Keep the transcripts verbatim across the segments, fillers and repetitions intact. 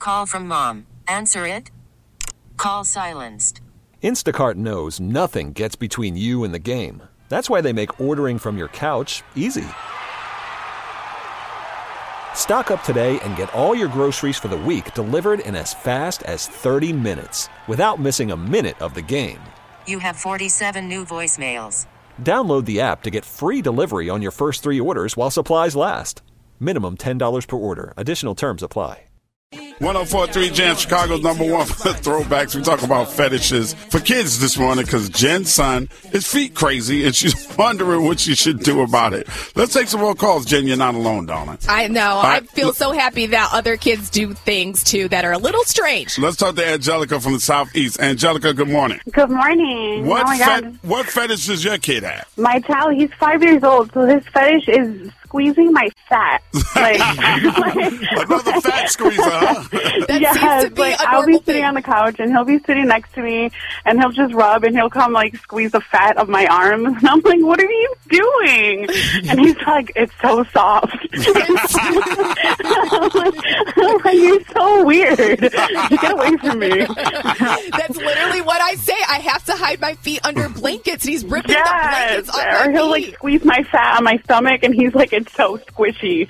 call from mom. Answer it. Call silenced. Instacart knows nothing gets between you and the game. That's why they make ordering from your couch easy. Stock up today and get all your groceries for the week delivered in as fast as thirty minutes without missing a minute of the game. You have forty-seven new voicemails. Download the app to get free delivery on your first three orders while supplies last. Minimum ten dollars per order. Additional terms apply. one oh four point three Jam, Chicago's number one for throwbacks. We talk about fetishes for kids this morning because Jen's son is feet crazy and she's wondering what she should do about it. Let's take some more calls. Jen, you're not alone, darling. I know. All right. I feel so happy that other kids do things, too, that are a little strange. Let's talk to Angelica from the Southeast. Angelica, good morning. Good morning. What, oh my fet- God. what fetish does your kid have? My child, he's five years old, so his fetish is squeezing my fat. Like, Another fat squeezer, huh? That yes, seems to be like a I'll be normal sitting thing. on the couch and he'll be sitting next to me and he'll just rub and he'll come like squeeze the fat of my arms and I'm like, what are you doing? And he's like, it's so soft. I'm like, I'm like, you're so weird. Get away from me. That's literally what I say. I have to hide my feet under blankets, and he's ripping Yes, the blankets off or my he'll feet. like squeeze my fat on my stomach, and he's like, "It's so squishy."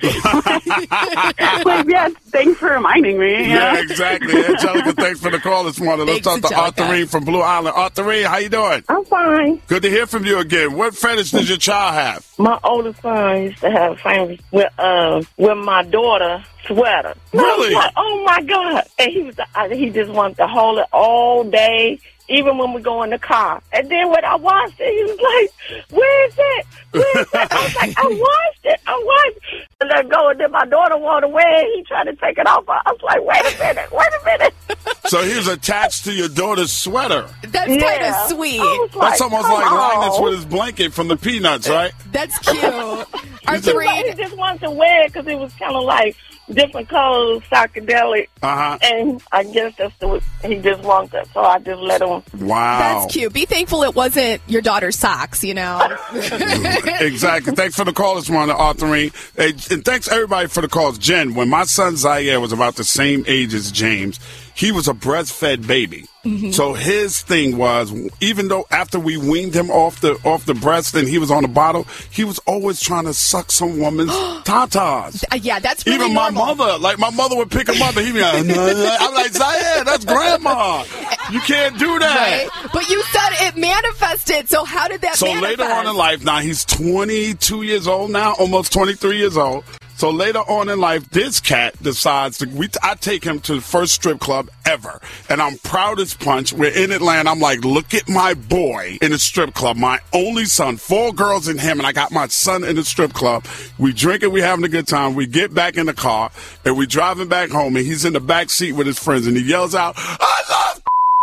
Like, yeah, thanks for reminding me. you Yeah, know? exactly. Angelica, thanks for the call this morning. Let's Thanks, talk to Angelica. Arthurine from Blue Island. Arthurine, how you doing? I'm fine. Good to hear from you again. What fetish does your child have? My oldest son used to have fun with uh with my daughter sweater. And I was Really? like, oh my God! And he was I, he just wanted to hold it all day, even when we go in the car. And then when I watched it, he was like, "Where is it? Where is it?" I was like, "I watched it. I watched." And let go, and then my daughter wanted to wear it. He tried to take it off. I was like, "Wait a minute! Wait a minute!" So he was attached to your daughter's sweater. That's kind Yeah. of sweet. I was like, That's almost come like Linus on. with his blanket from the Peanuts, right? That's cute. He was Arthurine, like, he just wanted to wear it because it was kind of like different colors, psychedelic. Uh-huh. And I guess that's the he just wanted that, so I just let him. Wow. that's cute. Be thankful it wasn't your daughter's socks, you know. Exactly. Thanks for the call this morning, Arthurine. Hey, and thanks everybody for the calls. Jen, when my son Zaire was about the same age as James, he was a breastfed baby. Mm-hmm. So his thing was, even though after we weaned him off the off the breast and he was on the bottle, he was always trying to suck some woman's tatas. Uh, yeah, that's really Even my normal. mother, like my mother would pick him up and he'd be like, I'm like, Zaire, that's grandma. You can't do that. Right? But you said it manifested, so how did that So manifest? later on in life, now he's twenty-two years old now, almost twenty-three years old. So later on in life, this cat decides to, we, I take him to the first strip club ever. And I'm proud as punch. We're in Atlanta. I'm like, look at my boy in the strip club, my only son, four girls and him. And I got my son in the strip club. We drinking, we having a good time. We get back in the car and we driving back home and he's in the back seat with his friends and he yells out, I love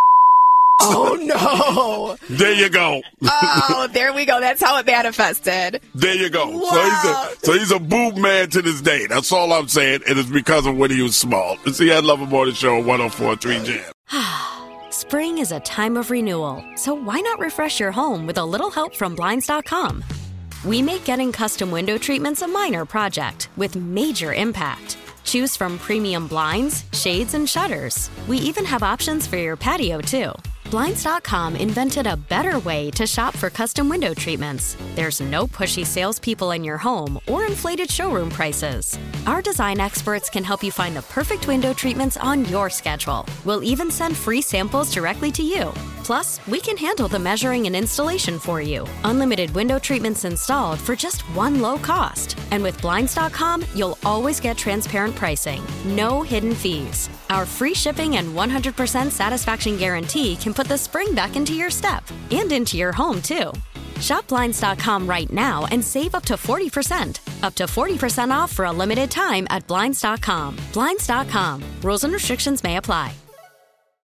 Oh, no. There you go. Oh, there we go. That's how it manifested. There you go. Wow. So he's a so he's a boob man to this day. That's all I'm saying. And it's because of when he was small. It's the Ed Lover Morning Show, one oh four point three Jam. Spring is a time of renewal, so why not refresh your home with a little help from Blinds dot com? We make getting custom window treatments a minor project with major impact. Choose from premium blinds, shades, and shutters. We even have options for your patio, too. Blinds dot com invented a better way to shop for custom window treatments. There's no pushy salespeople in your home or inflated showroom prices. Our design experts can help you find the perfect window treatments on your schedule. We'll even send free samples directly to you. Plus, we can handle the measuring and installation for you. Unlimited window treatments installed for just one low cost. And with Blinds dot com, you'll always get transparent pricing. No hidden fees. Our free shipping and one hundred percent satisfaction guarantee can put the spring back into your step and into your home, too. Shop Blinds dot com right now and save up to forty percent. Up to forty percent off for a limited time at Blinds dot com. Blinds dot com. Rules and restrictions may apply.